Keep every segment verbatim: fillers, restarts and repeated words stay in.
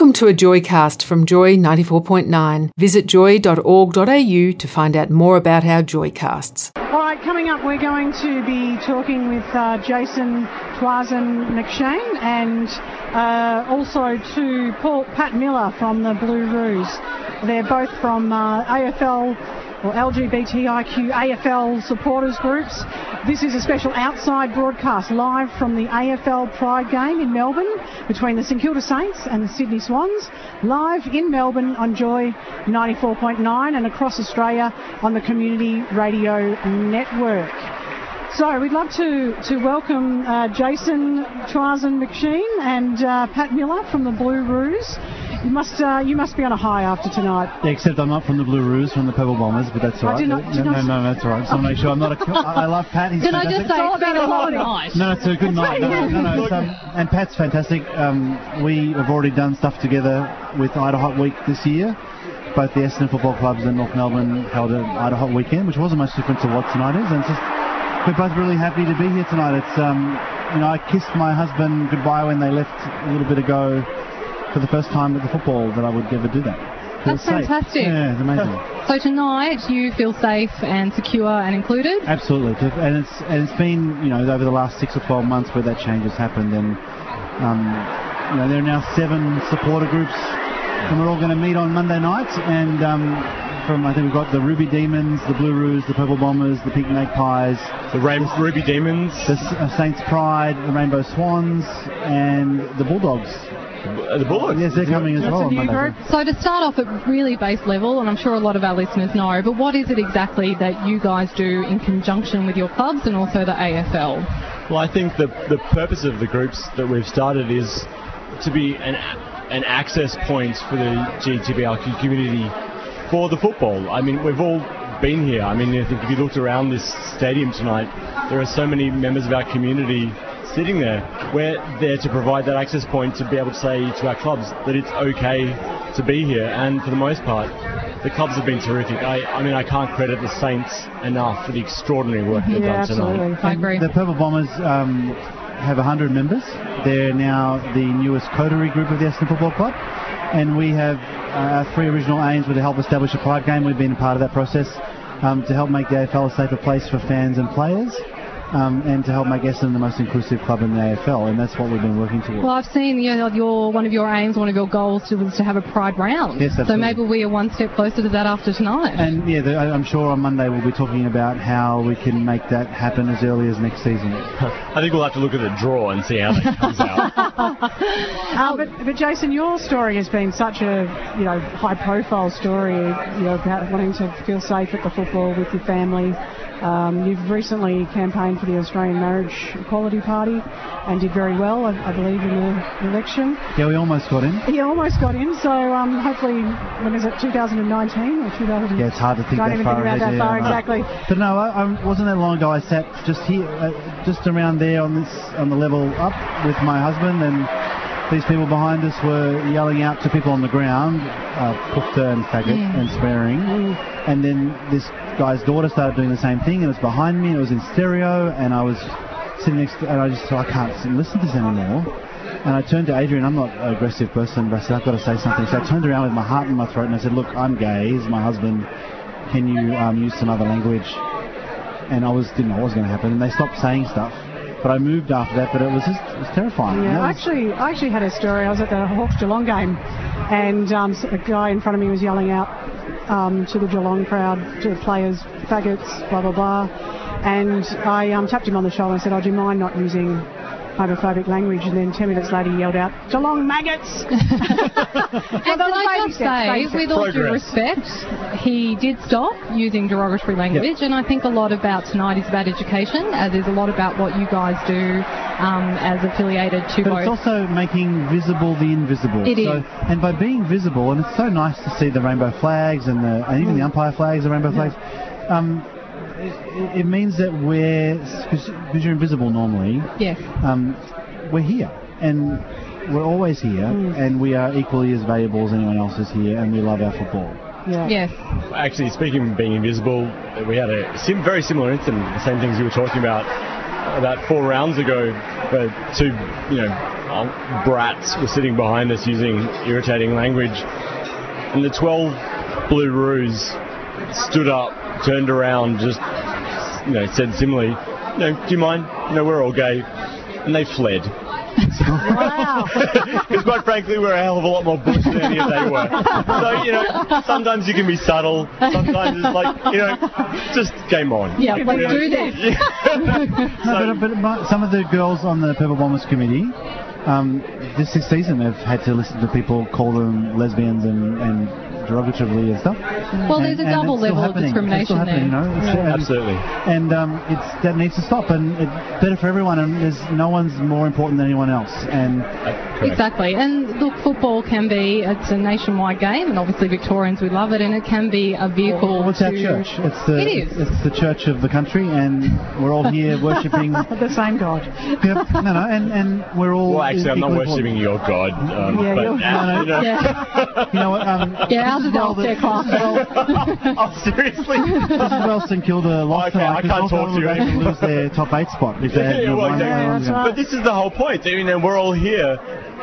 Welcome to a Joycast from Joy ninety-four point nine. Visit joy dot org dot a u to find out more about our Joycasts. All right, coming up, we're going to be talking with uh, Jason Tuazon McShane and uh, also to Paul Pat Miller from the Blue Roos. They're both from uh, A F L or L G B T I Q A F L supporters groups. This is a special outside broadcast live from the A F L Pride game in Melbourne between the St Kilda Saints and the Sydney Swans, live in Melbourne on Joy ninety-four point nine and across Australia on the Community Radio Network. So we'd love to, to welcome uh, Jason Tuazon McShane and uh, Pat Miller from the Blue Roos. You must uh, you must be on a high after tonight. Yeah, except I'm not from the Blue Roos, from the Purple Bombers, but that's all right. Not, no, no, no, that's all right. Just want to make sure I'm not a... I love Pat. He's Can fantastic. I just say it's been a long night? No, it's a good night. No, no, no, it's, um, and Pat's fantastic. Um, we have already done stuff together with Ida Hot Week this year. Both the Essendon football clubs and North Melbourne held an Ida Hot weekend, which wasn't much different to what tonight is. And it's just, we're both really happy to be here tonight. It's um, you know, I kissed my husband goodbye when they left a little bit ago for the first time at the football that I would ever do that. That's fantastic. Yeah, it's amazing. So tonight you feel safe and secure and included? Absolutely, and it's and it's been, you know, over the last six or twelve months where that change has happened, and um, you know, there are now seven supporter groups, and we're all going to meet on Monday night, and um, from I think we've got the Ruby Demons, the Blue Roos, the Purple Bombers, the Pink Magpies, the Rain- Ruby Demons, the uh, Saints Pride, the Rainbow Swans, and the Bulldogs. Uh, the Bulldogs? Yes, they're coming as That's well a on new Monday. group. So to start off at really base level, and I'm sure a lot of our listeners know, but what is it exactly that you guys do in conjunction with your clubs and also the A F L? Well, I think the the purpose of the groups that we've started is to be an an access point for the L G B T Q community for the football. I mean, we've all been here. I mean, I think if you looked around this stadium tonight, there are so many members of our community sitting there. We're there to provide that access point to be able to say to our clubs that it's okay to be here, and for the most part the clubs have been terrific. I, I mean, I can't credit the Saints enough for the extraordinary work they've Yeah, done tonight. absolutely. I agree. The Purple Bombers um, have one hundred members. They're now the newest coterie group of the Essendon Football Club, and we have uh, our three original aims were to help establish a Pride game. We've been a part of that process, um, to help make the A F L a safer place for fans and players, Um, and to help make Essendon the most inclusive club in the A F L, and that's what we've been working towards. Well, I've seen you know, your one of your aims, one of your goals was to have a Pride round. Yes, absolutely. So maybe we are one step closer to that after tonight. And yeah, the, I'm sure on Monday we'll be talking about how we can make that happen as early as next season. I think we'll have to look at the draw and see how that comes out. Uh, but, but Jason, your story has been such a you know high-profile story, you know, about wanting to feel safe at the football with your family. Um, you've recently campaigned for the Australian Marriage Equality Party and did very well, I, I believe, in the election. Yeah, we almost got in. You almost got in, so um, hopefully, when is it, two thousand nineteen or two thousand? Yeah, it's hard to think Don't that even far think about ahead. that yeah, far, I know. exactly. But no, I, I wasn't that long ago. I sat just here, uh, just around there on this on the level up with my husband, and these people behind us were yelling out to people on the ground, uh, pukta and faggot Mm. and swearing. Mm. And then this guy's daughter started doing the same thing, and it was behind me, and it was in stereo, and I was sitting next to, and I just thought, I can't sit and listen to this anymore. And I turned to Adrian. I'm not an aggressive person, but I said, I've got to say something. So I turned around with my heart in my throat, and I said, look, I'm gay, he's my husband, can you um, use some other language? And I was didn't know what was going to happen, and they stopped saying stuff. But I moved after that, but it was just it was terrifying. Yeah, That was- actually, I actually had a story. I was at the Hawks Geelong game, and um, a guy in front of me was yelling out um, to the Geelong crowd, to the players, faggots, blah blah blah. And I um, tapped him on the shoulder and said, "Oh, do you mind not using homophobic language?" And then ten minutes later, he yelled out, "Geelong maggots!" And can I just say, with all due respect, he did stop using derogatory language, and I think a lot about tonight is about education, as is a lot about what you guys do um, as affiliated to But both. it's also making visible the invisible. It so, is. And by being visible, and it's so nice to see the rainbow flags and the and even the umpire flags, the rainbow flags. Um, it, it means that we're, because you're invisible normally, Yes. um, we're here. And we're always here, Mm. and we are equally as valuable as anyone else is here, and we love our football. Yeah. Yes. Actually, speaking of being invisible, we had a sim- very similar incident, the same things you were talking about about four rounds ago, but two, you know, brats were sitting behind us using irritating language, and the twelve Blue Roos stood up, turned around, just, you know, said similarly, you know, do you mind? You know, we're all gay. And they fled. Wow. Because quite frankly, we're a hell of a lot more bush than any of they were. So, you know, sometimes you can be subtle. Sometimes it's like, you know, just game on. Yeah, let's you know? do this. No, but, but some of the girls on the Purple Bombers committee, um, this season have had to listen to people call them lesbians and, and derogatively and stuff. Well, there's and, a double level of discrimination there. You know? Yeah. And, Absolutely. And um, it's that needs to stop, and it's better for everyone, and there's no one's more important than anyone else. And uh, exactly. And look, football can be, it's a nationwide game, and obviously Victorians would love it, and it can be a vehicle well, it's to... our church. It's the, it is. It's the church of the country, and we're all here worshipping... the same God. Yep. No, no, and, and we're all... Well, actually, I'm not worshipping your God. Um, Yeah, but, you're- uh, you know, Yeah, You know what? Um, yeah ours is well, upstairs class. oh, seriously? This is well St Kilda lost Okay, tonight, I 'cause can't talk Hawthorn to you were going to lose their top eight spot if they had Yeah, well, won exactly. their own that's game. right. But this is the whole point. You know, we're all here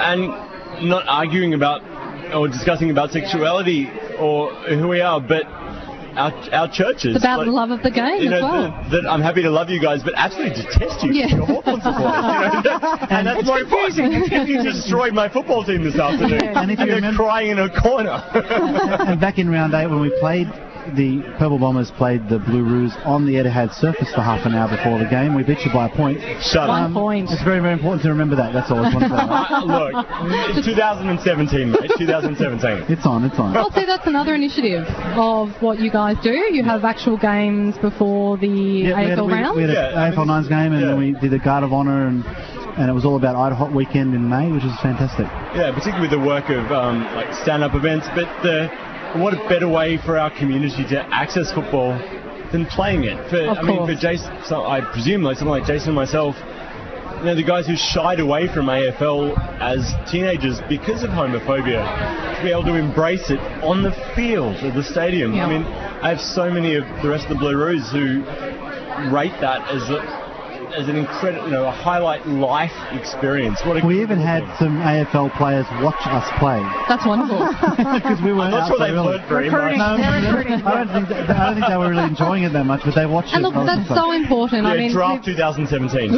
and not arguing about or discussing about sexuality or who we are, but our, our churches. It's about like, the love of the game you know, as well. that, that I'm happy to love you guys, but absolutely detest you. Yeah. You're Hawthorn supporters. You know, that, and that's more important. If you destroyed my football team this afternoon, Yeah. And if you they're remember- crying in a corner. And back in round eight, when we played, the Purple Bombers played the Blue Roos on the Etihad surface for half an hour before the game. We beat you by a point. Shut One up. point. It's very, very important to remember that. That's all I just wanted to say. Uh, look, it's two thousand seventeen, mate. two thousand seventeen. It's on, it's on. Well, see, that's another initiative of what you guys do. You have actual games before the Yeah, we A F had, L we, round. we had Yeah, an I A F L mean, Nines game, and yeah. then we did a Guard of Honour, and and it was all about Idahot weekend in May, which is fantastic. Yeah, particularly with the work of um, like stand-up events, but the, what a better way for our community to access football than playing it. For, Of I mean, course. for Jason, so I presume like someone like Jason and myself, you know, the guys who shied away from A F L as teenagers because of homophobia, to be able to embrace it on the field of the stadium. Yeah. I mean, I have so many of the rest of the Blue Roos who rate that as a as an incredible, you know, a highlight life experience. What a We even had thing. some A F L players watch us play That's wonderful. because we weren't I'm not out sure so they've early. learned very Recruiting. much. No, They're recruiting. I don't think that, I don't think they were really enjoying it that much, but they watched And it. look, and I was that's just so like- important. Yeah, I mean, draft twenty seventeen.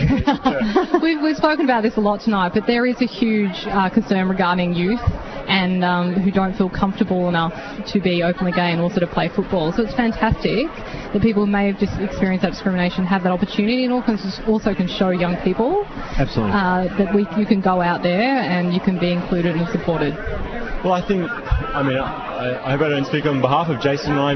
we've, we've, we've spoken about this a lot tonight, but there is a huge uh, concern regarding youth and um, who don't feel comfortable enough to be openly gay and also to play football. So it's fantastic that people who may have just experienced that discrimination have that opportunity, and also can show young people Absolutely. uh, that we, you can go out there and you can be included and supported. Well, I think, I mean, I, I hope I don't speak on behalf of Jason and I,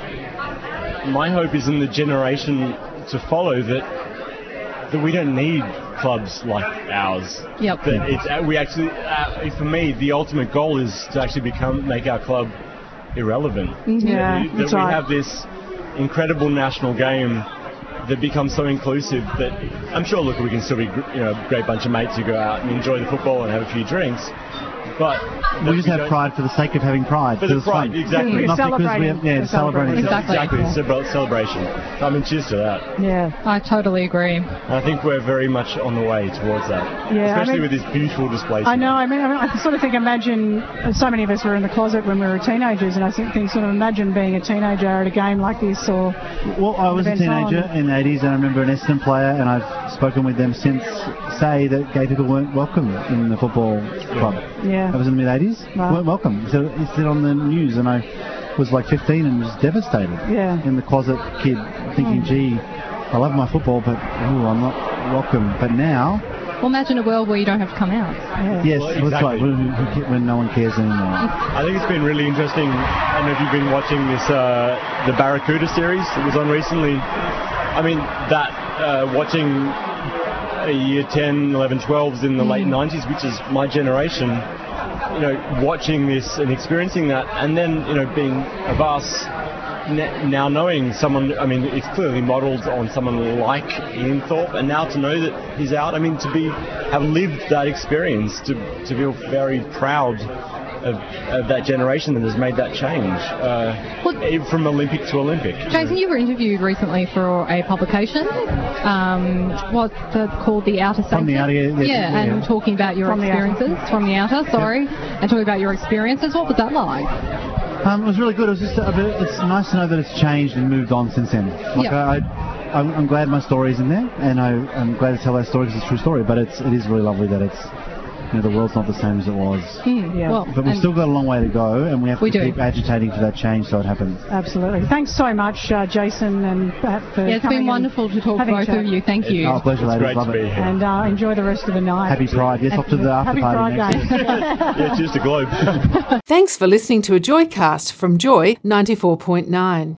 but my hope is in the generation to follow that that we don't need clubs like ours. Yep. That it's, uh, we actually, uh, for me, the ultimate goal is to actually become make our club irrelevant. Yeah, that that's we right. have this incredible national game that becomes so inclusive that I'm sure, look, we can still be, you know, a great bunch of mates who go out and enjoy the football and have a few drinks, but that we just have don't- pride for the sake of having pride. For the It's pride, fun. exactly. Not because we Celebrating. have, yeah, We're celebrating. Exactly. Exactly, it's about celebration. I mean, cheers to that. Yeah. I totally agree. And I think we're very much on the way towards that, Yeah, I especially mean- with this beautiful display. I know. I mean, I, mean, I sort of think imagine so many of us were in the closet when we were teenagers, and I think, think sort of imagine being a teenager at a game like this, or Well, I was a Events teenager on. in the eighties, and I remember an Essendon player, and I've spoken with them since, say that gay people weren't welcome in the football club. yeah. That was in the mid eighties. Right. Weren't welcome. So he said on the news, and I was like fifteen and was devastated. Yeah. In the closet, kid, thinking, gee, I love my football, but ooh, I'm not welcome. But now, Well, imagine a world where you don't have to come out. Yeah. yes, Well, that's right. exactly. When, when- when no one cares anymore. I think it's been really interesting. I don't know if you've been watching this, uh, the Barracuda series that was on recently. I mean, that, uh, watching uh, year ten, eleven, twelves in the late nineties, which is my generation, you know, watching this and experiencing that, and then, you know, being of us n- now knowing someone, I mean, it's clearly modelled on someone like Ian Thorpe, and now to know that he's out, I mean, to be, have lived that experience, to, to feel very proud of, of that generation that has made that change uh, well, from Olympic to Olympic. Jason, you were interviewed recently for a publication, um, what's the, called The Outer Sanctum? From the Outer, yeah, yeah, yeah, and yeah. talking about your From the experiences outer. from the outer, sorry, Yep. and talking about your experiences. What was that like? Um, it was really good. It was just a bit, it's nice to know that it's changed and moved on since then. Like Yep. I, I, I'm, I'm glad my story's in there, and I, I'm glad to tell that story because it's a true story. But it's it is really lovely that it's, you know, the world's not the same as it was. Mm, Yeah. Well, But we've and still got a long way to go, and we have We to do. keep agitating for that change so it happens. Absolutely. Thanks so much, uh, Jason and Pat, for yeah, it's coming been and wonderful to talk to having a both chat. of you. Thank you. Oh, pleasure, It's ladies. great Love to be it. here. And uh, enjoy the rest of the night. Happy Pride. Yes, off to the after Happy party Pride next Day. week. Yeah, cheers to Globe. Thanks for listening to a Joycast from Joy ninety-four point nine.